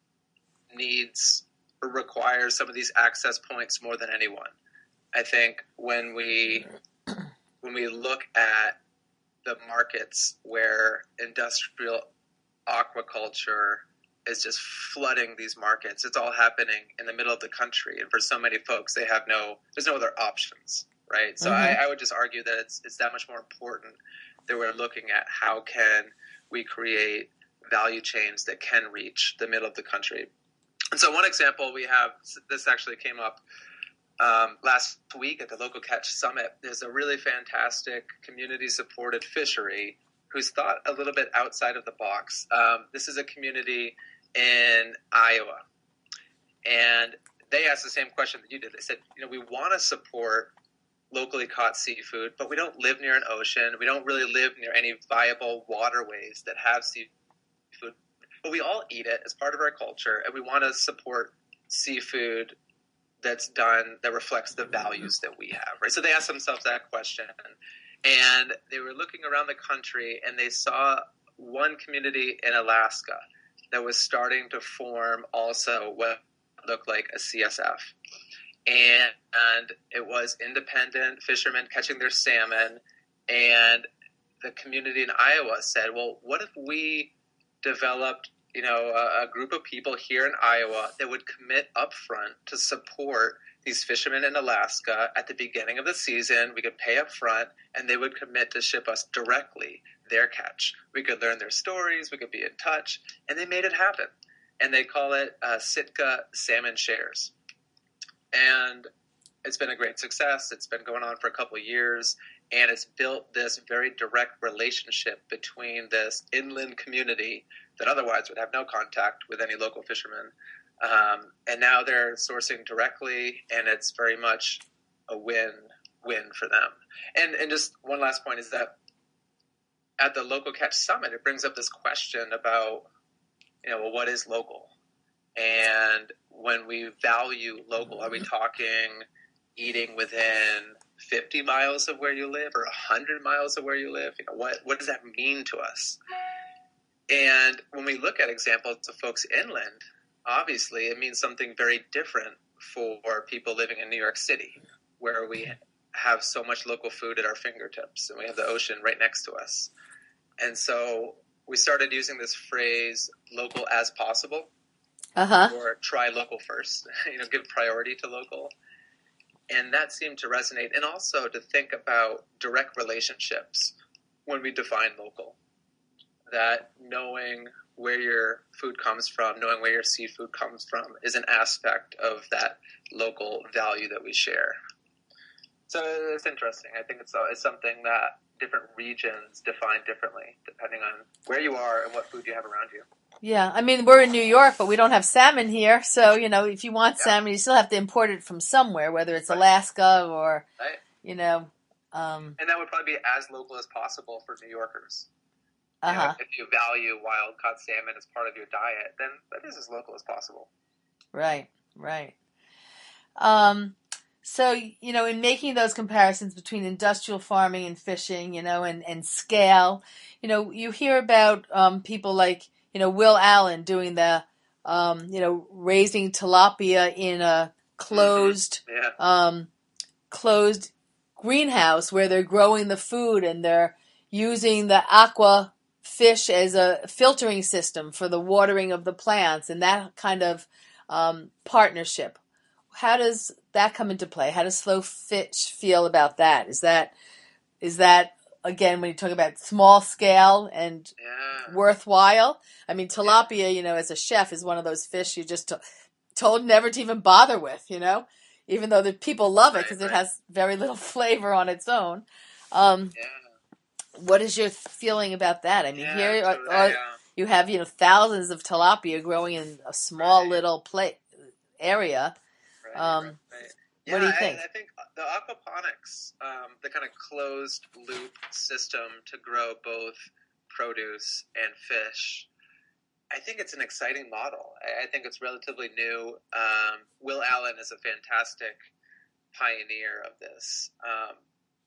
needs or requires some of these access points more than anyone. I think when we when we look at the markets where industrial aquaculture is just flooding these markets, it's all happening in the middle of the country, and for so many folks, they have no there's no other options, right? So Mm-hmm. I, I would just argue that it's it's that much more important that we're looking at how can we create value chains that can reach the middle of the country. And so one example we have, this actually came up um, last week at the Local Catch Summit. There's a really fantastic community-supported fishery who's thought a little bit outside of the box. Um, this is a community in Iowa. And they asked the same question that you did. They said, you know, we want to support locally caught seafood, but we don't live near an ocean. We don't really live near any viable waterways that have seafood. But we all eat it as part of our culture, and we want to support seafood that's done, that reflects the values that we have, right? So they asked themselves that question, and they were looking around the country, and they saw one community in Alaska that was starting to form also what looked like a C S F. And, and it was independent fishermen catching their salmon, and the community in Iowa said, well, what if we developed, you know, a, a group of people here in Iowa that would commit upfront to support these fishermen in Alaska at the beginning of the season. We could pay up front, and they would commit to ship us directly their catch. We could learn their stories. We could be in touch, and they made it happen. And they call it uh, Sitka Salmon Shares. And it's been a great success. It's been going on for a couple of years, and it's built this very direct relationship between this inland community that otherwise would have no contact with any local fishermen. Um, and now they're sourcing directly, and it's very much a win-win for them. And and just one last point is that at the Local Catch Summit, it brings up this question about, you know, well, what is local? And when we value local, are we talking eating within fifty miles of where you live or one hundred miles of where you live? You know, what, what does that mean to us? And when we look at examples of folks inland, obviously it means something very different for people living in New York City, where we have so much local food at our fingertips, and we have the ocean right next to us. And so we started using this phrase, local as possible, Uh-huh. or try local first, you know, give priority to local. And that seemed to resonate. And also to think about direct relationships when we define local, that knowing where your food comes from, knowing where your seafood comes from is an aspect of that local value that we share. So it's interesting. I think it's, it's something that different regions define differently depending on where you are and what food you have around you. Yeah, I mean, we're in New York, but we don't have salmon here. So, you know, if you want Yeah. salmon, you still have to import it from somewhere, whether it's Right. Alaska or, Right. you know. Um, And that would probably be as local as possible for New Yorkers. uh-huh. You know, if you value wild-caught salmon as part of your diet, then that is as local as possible. Right, right. Um, so, you know, in making those comparisons between industrial farming and fishing, you know, and, and scale, you know, you hear about um, people like, you know, Will Allen doing the, um, you know, raising tilapia in a closed, Mm-hmm. Yeah. um, closed greenhouse where they're growing the food and they're using the aqua fish as a filtering system for the watering of the plants and that kind of um, partnership. How does that come into play? How does Slow Fish feel about that? Is that is that again when you talk about small scale and yeah. worthwhile? I mean, tilapia, you know, as a chef, is one of those fish you just t- told never to even bother with. You know, even though the people love it because right, it right. has very little flavor on its own. Um, yeah. What is your feeling about that? I mean, Yeah, here are, totally. are, I, uh, you have you know thousands of tilapia growing in a small right, little play area. right, Um, right. what Yeah, do you I, think? I think the aquaponics, um, the kind of closed loop system to grow both produce and fish, I think it's an exciting model. I, I think it's relatively new. Um, Will Allen is a fantastic pioneer of this. Um,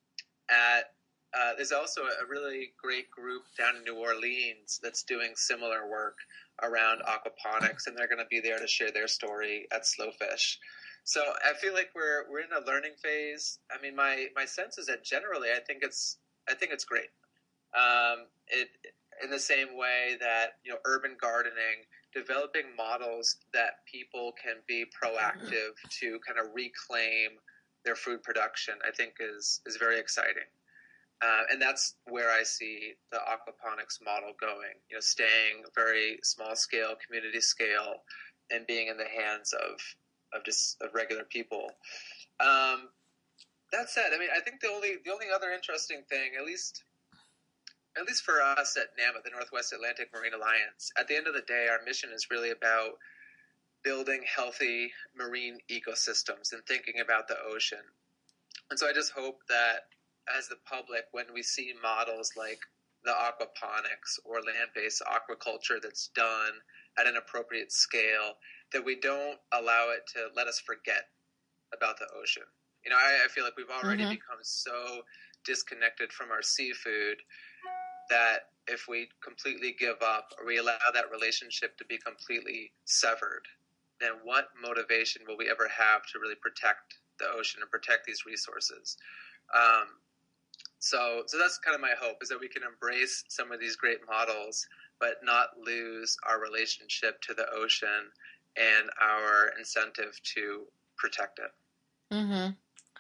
at uh, there's also a really great group down in New Orleans that's doing similar work around aquaponics, and they're going to be there to share their story at Slow Fish. So I feel like we're we're in a learning phase. I mean, my my sense is that generally, I think it's I think it's great. Um, it in the same way that you know, urban gardening, developing models that people can be proactive to kind of reclaim their food production, I think is is very exciting. Uh, and that's where I see the aquaponics model going, you know, staying very small scale, community scale, and being in the hands of, of just of regular people. Um, that said, I mean, I think the only the only other interesting thing, at least at least for us at NAMA, the Northwest Atlantic Marine Alliance, at the end of the day, our mission is really about building healthy marine ecosystems and thinking about the ocean. And so I just hope that as the public, when we see models like the aquaponics or land-based aquaculture that's done at an appropriate scale, that we don't allow it to let us forget about the ocean. You know, I, I feel like we've already mm-hmm. become so disconnected from our seafood that if we completely give up or we allow that relationship to be completely severed, then what motivation will we ever have to really protect the ocean and protect these resources? Um, so, so that's kind of my hope, is that we can embrace some of these great models, but not lose our relationship to the ocean and our incentive to protect it. Mm-hmm.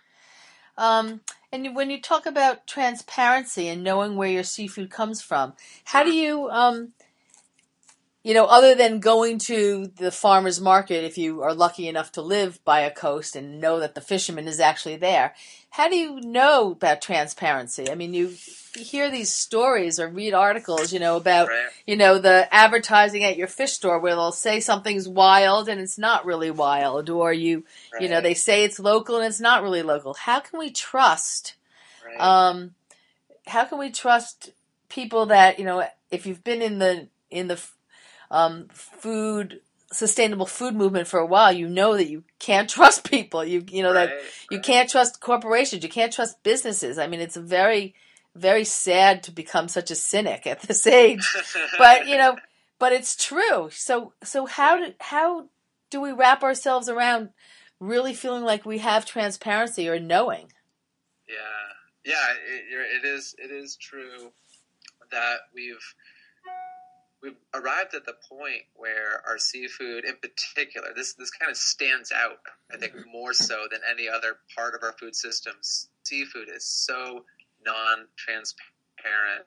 Um, and when you talk about transparency and knowing where your seafood comes from, how do you, um, you know, other than going to the farmer's market, if you are lucky enough to live by a coast and know that the fisherman is actually there, how do you know about transparency? I mean, you hear these stories or read articles, you know, about, right. you know, the advertising at your fish store where they'll say something's wild and it's not really wild, or you, right. you know, they say it's local and it's not really local. How can we trust, right. um, how can we trust people that, you know, if you've been in the, in the, Um, food, sustainable food movement for a while, you know that you can't trust people. You you know right, that you right. can't trust corporations. You can't trust businesses. I mean, it's very, very sad to become such a cynic at this age. But you know, but it's true. So so how do how do we wrap ourselves around really feeling like we have transparency or knowing? Yeah, yeah. It, it is it is true that we've. We've arrived at the point where our seafood, in particular, this this kind of stands out, I think, more so than any other part of our food systems. Seafood is so non-transparent.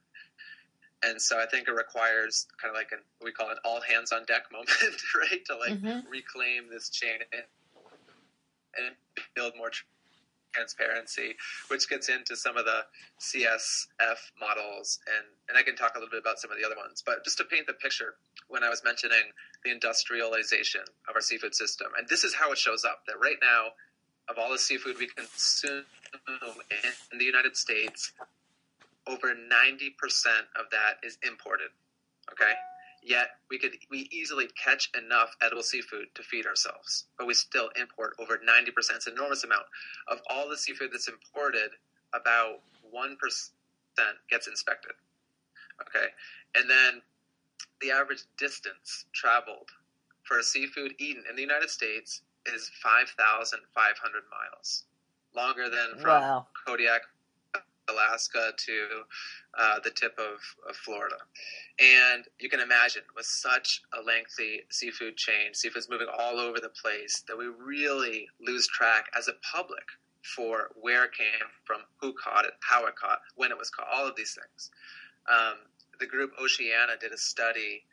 And so I think it requires kind of like an, we call it all hands on deck moment, right? To like mm-hmm. reclaim this chain and, and build more transparency, which gets into some of the C S F models, and, and I can talk a little bit about some of the other ones. But just to paint the picture, when I was mentioning the industrialization of our seafood system, and this is how it shows up, that right now, of all the seafood we consume in the United States, over ninety percent of that is imported, okay? Yet we could we easily catch enough edible seafood to feed ourselves, but we still import over ninety percent. It's an enormous amount. Of all the seafood that's imported, about one percent gets inspected, okay? And then the average distance traveled for a seafood eaten in the United States is five thousand five hundred miles, longer than from Wow. Kodiak, Alaska to uh, the tip of, of Florida. And you can imagine, with such a lengthy seafood chain, seafood's moving all over the place, that we really lose track as a public for where it came from, who caught it, how it caught, when it was caught, all of these things. Um, the group Oceana did a study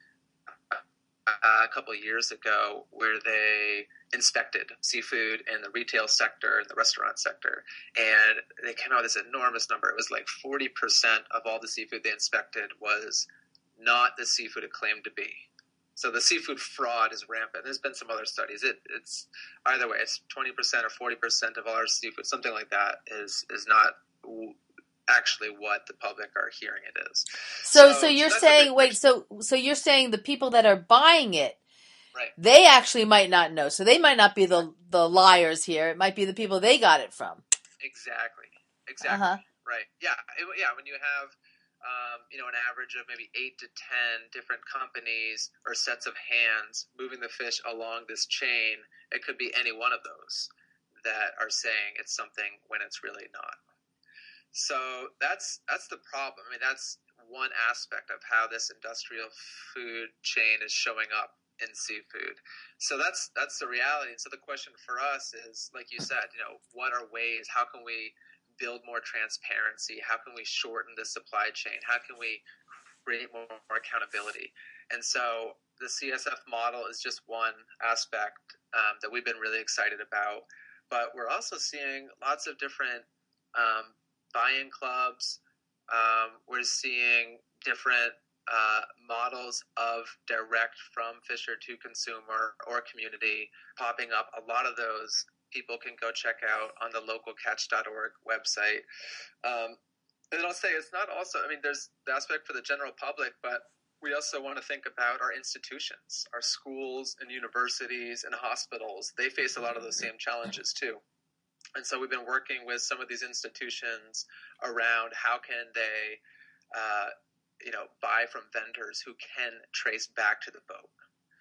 uh, a couple of years ago where they inspected seafood in the retail sector and the restaurant sector, and they came out with this enormous number. It was like forty percent of all the seafood they inspected was not the seafood it claimed to be. So the seafood fraud is rampant. There's been some other studies. It, it's either way, it's twenty percent or forty percent of all our seafood, something like that, is is not actually what the public are hearing it is. So, So, so you're so that's a saying, big wait, question. so, so you're saying the people that are buying it, Right. they actually might not know. So they might not be the the liars here. It might be the people they got it from. Exactly. Exactly. Uh-huh. Right. Yeah. It, yeah. When you have, um, you know, an average of maybe eight to ten different companies or sets of hands moving the fish along this chain, it could be any one of those that are saying it's something when it's really not. So that's that's the problem. I mean, that's one aspect of how this industrial food chain is showing up in seafood. So that's that's the reality. And so the question for us is, like you said, you know, what are ways? How can we build more transparency? How can we shorten the supply chain? How can we create more, more accountability? And so the C S F model is just one aspect um, that we've been really excited about. But we're also seeing lots of different um, buy-in clubs. Um, we're seeing different uh, models of direct from fisher to consumer or community popping up. A lot of those people can go check out on the local catch dot org website. Um, and I'll say it's not also, I mean, there's the aspect for the general public, but we also want to think about our institutions, our schools and universities and hospitals. They face a lot of those same challenges too. And so we've been working with some of these institutions around how can they, uh, you know, buy from vendors who can trace back to the boat.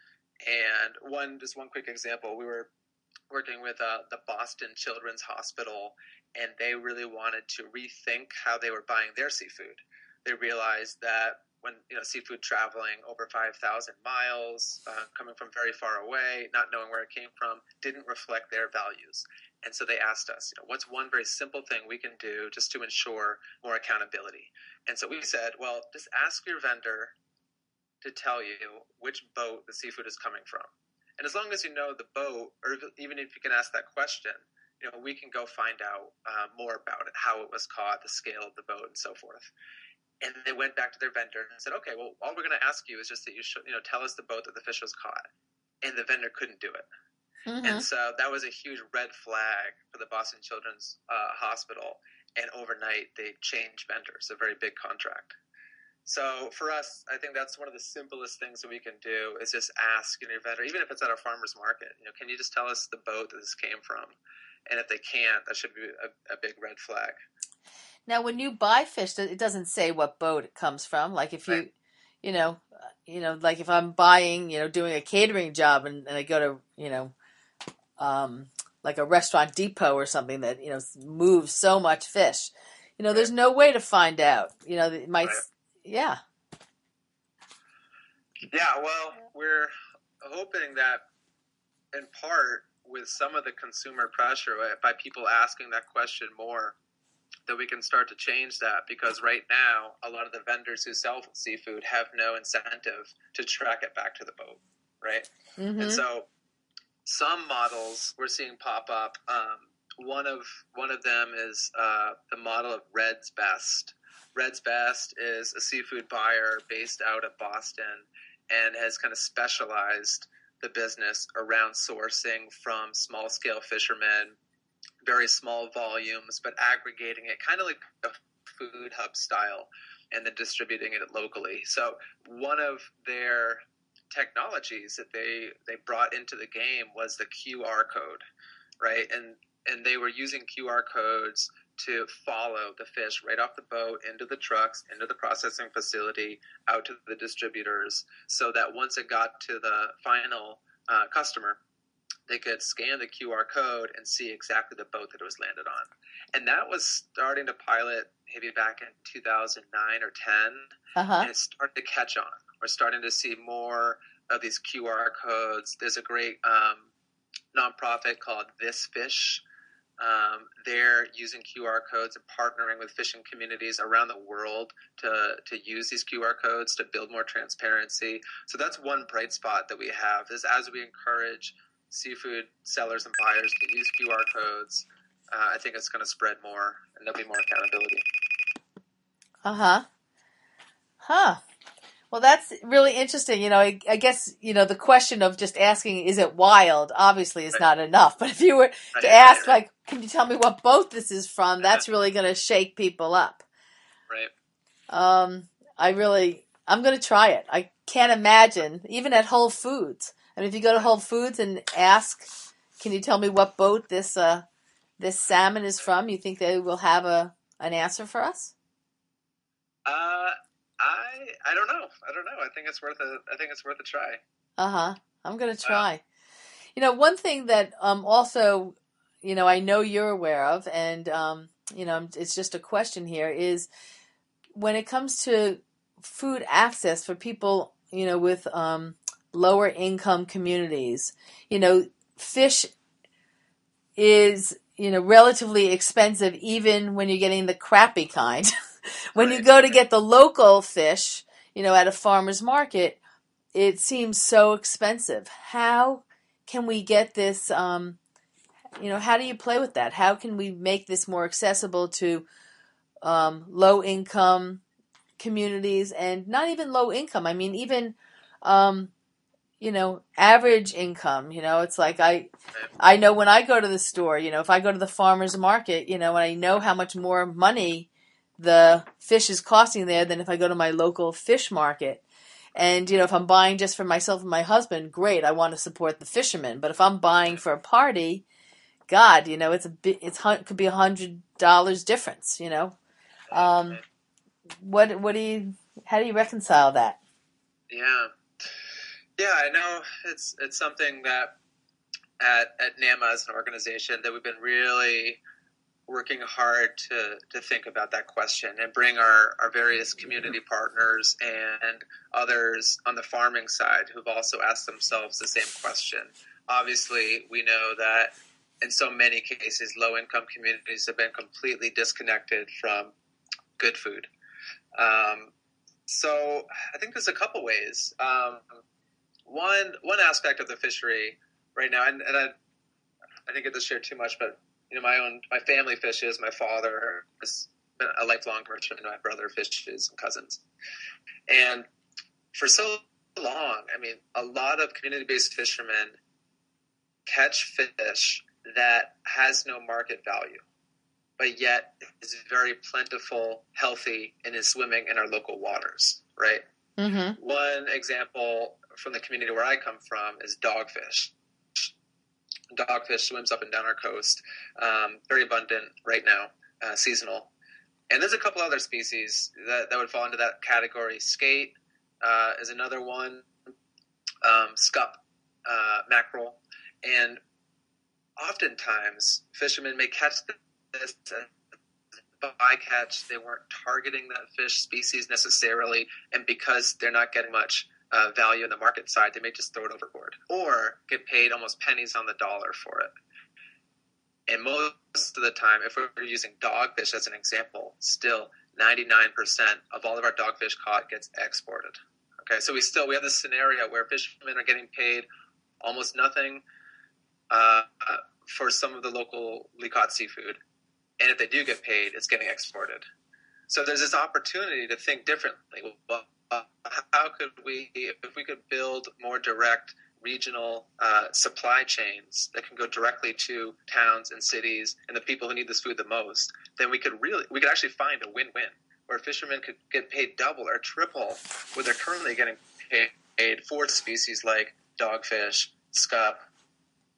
And one, just one quick example, we were working with uh, the Boston Children's Hospital, and they really wanted to rethink how they were buying their seafood. They realized that when, you know, seafood traveling over five thousand miles, uh, coming from very far away, not knowing where it came from, didn't reflect their values. And so they asked us, you know, what's one very simple thing we can do just to ensure more accountability? And so we said, well, just ask your vendor to tell you which boat the seafood is coming from. And as long as you know the boat, or even if you can ask that question, you know, we can go find out uh, more about it, how it was caught, the scale of the boat, and so forth. And they went back to their vendor and said, okay, well, all we're going to ask you is just that you should, you know, tell us the boat that the fish was caught. And the vendor couldn't do it. Mm-hmm. And so that was a huge red flag for the Boston Children's uh, Hospital. And overnight, they changed vendors, a very big contract. So for us, I think that's one of the simplest things that we can do is just ask your vendor, even if it's at a farmer's market, you know, can you just tell us the boat that this came from? And if they can't, that should be a, a big red flag. Now, when you buy fish, it doesn't say what boat it comes from. Like if you, right. you know, you know, like if I'm buying, you know, doing a catering job and, and I go to, you know, um, like a restaurant depot or something that, you know, moves so much fish, you know, right. there's no way to find out, you know, it might, right. yeah. Yeah, well, we're hoping that in part with some of the consumer pressure by people asking that question more, that we can start to change that, because right now a lot of the vendors who sell seafood have no incentive to track it back to the boat, right? Mm-hmm. And so some models we're seeing pop up. Um, one of one of them is uh, the model of Red's Best. Red's Best is a seafood buyer based out of Boston and has kind of specialized the business around sourcing from small-scale fishermen, very small volumes, but aggregating it kind of like a food hub style and then distributing it locally. So one of their technologies that they, they brought into the game was the Q R code, right? And and they were using Q R codes to follow the fish right off the boat into the trucks, into the processing facility, out to the distributors, so that once it got to the final uh, customer, they could scan the Q R code and see exactly the boat that it was landed on. And that was starting to pilot maybe back in two thousand nine or ten, Uh-huh. and it started to catch on. We're starting to see more of these Q R codes. There's a great um, nonprofit called This Fish. Um, they're using Q R codes and partnering with fishing communities around the world to, to use these Q R codes to build more transparency. So that's one bright spot that we have, is as we encourage seafood sellers and buyers to use Q R codes, uh, I think it's going to spread more and there'll be more accountability. Uh-huh. Huh. Well, that's really interesting. You know, I, I guess, you know, the question of just asking, is it wild, obviously is Right. not enough. But if you were Right, to ask, right, right. like, can you tell me what boat this is from, that's really going to shake people up. Right. Um, I really, I'm going to try it. I can't imagine, even at Whole Foods. I mean, if you go to Whole Foods and ask, can you tell me what boat this uh, this salmon is from, you think they will have a an answer for us? Uh, I I don't know. I don't know. I think it's worth a I think it's worth a try. Uh-huh. I'm going to try. Wow. You know, one thing that um also, you know, I know you're aware of, and um, you know, it's just a question here, is when it comes to food access for people, you know, with um lower income communities, you know, fish is, you know, relatively expensive even when you're getting the crappy kind. When you go to get the local fish, you know, at a farmer's market, it seems so expensive. How can we get this, um, you know, how do you play with that? How can we make this more accessible to um, low income communities, and not even low income? I mean, even, um, you know, average income, you know, it's like I, I know when I go to the store, you know, if I go to the farmer's market, you know, and I know how much more money the fish is costing there than if I go to my local fish market. And, you know, if I'm buying just for myself and my husband, great, I want to support the fishermen. But if I'm buying for a party, God, you know, it's a bit, it's it could be a hundred dollars difference, you know. Um, what what do you, how do you reconcile that? Yeah, yeah, I know it's it's something that at at NAMA as an organization that we've been really working hard to, to think about that question and bring our, our various community partners and others on the farming side who've also asked themselves the same question. Obviously, we know that in so many cases, low-income communities have been completely disconnected from good food. Um, so I think there's a couple ways. Um, one one aspect of the fishery right now, and, and I, I didn't get to share too much, but you know, my own, my family fishes. My father has been a lifelong fisherman. My brother fishes and cousins. And for so long, I mean, a lot of community-based fishermen catch fish that has no market value, but yet is very plentiful, healthy, and is swimming in our local waters, right? Mm-hmm. One example from the community where I come from is dogfish. Dogfish swims up and down our coast, um, very abundant right now, uh, seasonal. And there's a couple other species that, that would fall into that category. Skate uh, is another one, um, scup, uh, mackerel. And oftentimes, fishermen may catch this bycatch. They weren't targeting that fish species necessarily, and because they're not getting much Uh, value in the market side, they may just throw it overboard or get paid almost pennies on the dollar for it. And most of the time, if we're using dogfish as an example, still ninety-nine percent of all of our dogfish caught gets exported. Okay, so we still we have this scenario where fishermen are getting paid almost nothing uh, for some of the locally caught seafood, and if they do get paid, it's getting exported. So there's this opportunity to think differently. Well, Uh, how could we, if we could build more direct regional uh, supply chains that can go directly to towns and cities and the people who need this food the most, then we could really, we could actually find a win-win where fishermen could get paid double or triple what they're currently getting paid for species like dogfish, scup,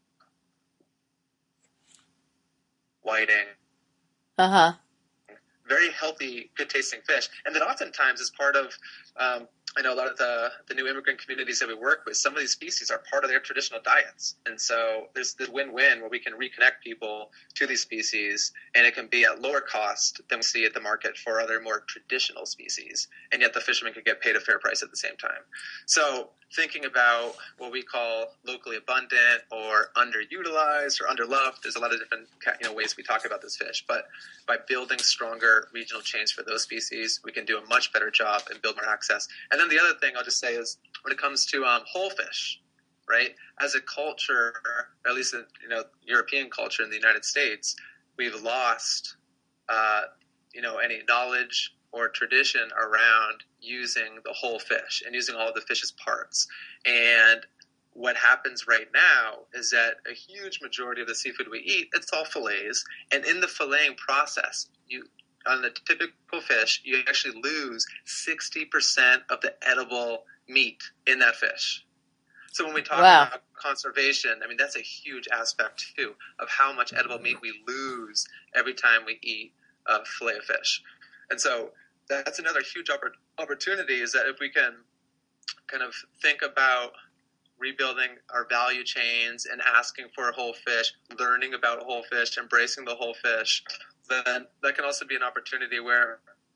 whiting, uh-huh, very healthy, good-tasting fish. And then oftentimes as part of, um, I know a lot of the, the new immigrant communities that we work with, some of these species are part of their traditional diets. And so there's the win-win where we can reconnect people to these species, and it can be at lower cost than we see at the market for other more traditional species. And yet the fishermen can get paid a fair price at the same time. So thinking about what we call locally abundant or underutilized or underloved, there's a lot of different you know ways we talk about this fish. But by building stronger regional chains for those species, we can do a much better job and build more access. And then the other thing I'll just say is when it comes to um, whole fish, right? As a culture, or at least in, you know European culture in the United States, we've lost uh, you know any knowledge or tradition around using the whole fish and using all of the fish's parts. And what happens right now is that a huge majority of the seafood we eat, it's all fillets. And in the filleting process, you on the typical fish, you actually lose sixty percent of the edible meat in that fish. So when we talk Wow. about conservation, I mean, that's a huge aspect, too, of how much edible meat we lose every time we eat a fillet of fish. And so that's another huge opportunity, is that if we can kind of think about rebuilding our value chains and asking for a whole fish, learning about whole fish, embracing the whole fish, then that can also be an opportunity where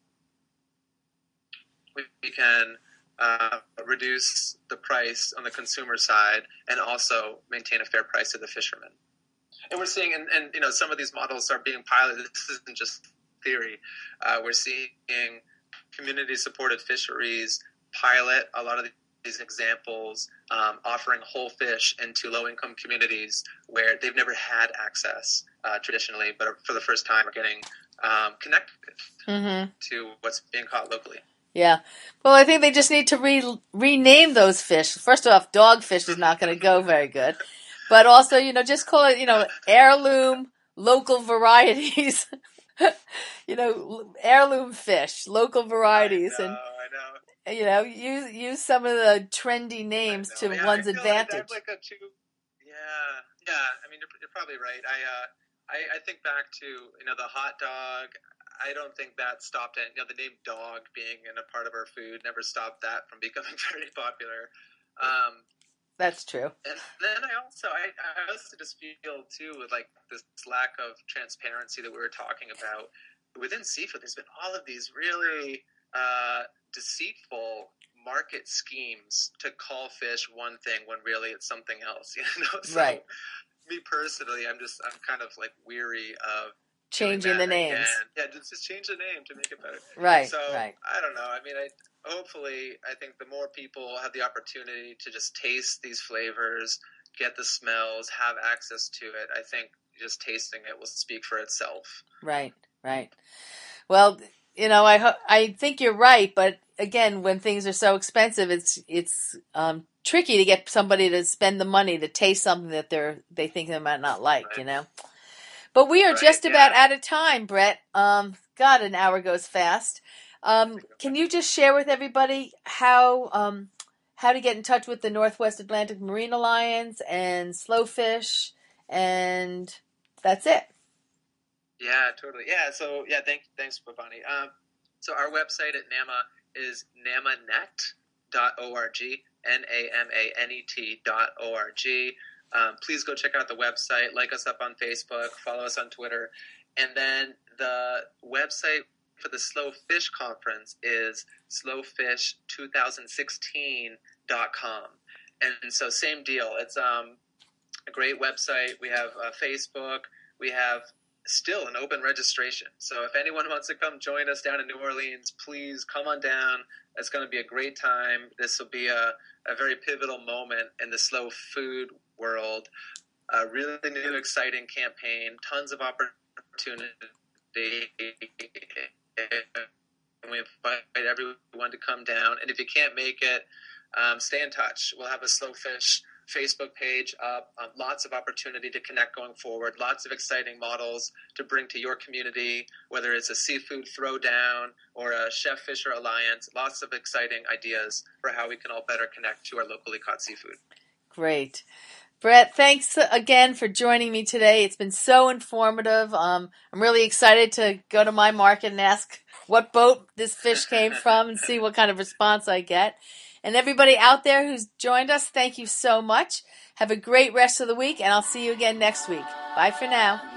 we can uh, reduce the price on the consumer side and also maintain a fair price to the fishermen. And we're seeing, and, and you know, some of these models are being piloted. This isn't just theory. Uh, we're seeing community-supported fisheries pilot a lot of these examples, um, offering whole fish into low-income communities where they've never had access uh, traditionally, but for the first time are getting um, connected Mm-hmm. to what's being caught locally. Yeah. Well, I think they just need to re- rename those fish. First off, dogfish is not going to go very good. But also, you know, just call it, you know, heirloom local varieties. You know, heirloom fish, local varieties. I know, and I know. You know, use use some of the trendy names to yeah, one's I feel advantage. Like that's like a two, yeah, yeah. I mean, you're, you're probably right. I, uh, I, I think back to you know the hot dog. I don't think that stopped it. You know, the name dog being in a part of our food never stopped that from becoming very popular. Um, That's true. And then I also, I, I also just feel too with like this lack of transparency that we were talking about within seafood. There's been all of these really uh, deceitful market schemes to call fish one thing when really it's something else. You know, so Right. me personally, I'm just I'm kind of like weary of changing the names. Again. Yeah, just, just change the name to make it better. Right. So right. I don't know. I mean, I hopefully I think the more people have the opportunity to just taste these flavors, get the smells, have access to it, I think just tasting it will speak for itself. Right. Right. Well, you know, I ho- I think you're right, but again, when things are so expensive, it's it's um, tricky to get somebody to spend the money to taste something that they're they think they might not like. Right. You know. But we are Right, just about yeah. out of time, Brett. Um, God, an hour goes fast. Um, can you just share with everybody how um, how to get in touch with the Northwest Atlantic Marine Alliance and Slowfish, and that's it. Yeah, totally. Yeah, so yeah, thank, thanks, Bhavani. Um, so our website at NAMA is namanet dot org, N A M A N E T dot O R G. Um, please go check out the website, like us up on Facebook, follow us on Twitter. And then the website for the Slow Fish Conference is slow fish twenty sixteen dot com. And so same deal. It's um, a great website. We have uh, Facebook. We have still an open registration. So if anyone wants to come join us down in New Orleans, please come on down. It's going to be a great time. This will be a, a very pivotal moment in the slow food world. A really new, exciting campaign, tons of opportunity. And we invite everyone to come down. And if you can't make it, um, stay in touch. We'll have a Slow Fish Facebook page up, um, lots of opportunity to connect going forward, lots of exciting models to bring to your community, whether it's a seafood throwdown or a Chef Fisher Alliance, lots of exciting ideas for how we can all better connect to our locally caught seafood. Great. Brett, thanks again for joining me today. It's been so informative. Um, I'm really excited to go to my market and ask what boat this fish came from and see what kind of response I get. And everybody out there who's joined us, thank you so much. Have a great rest of the week, and I'll see you again next week. Bye for now.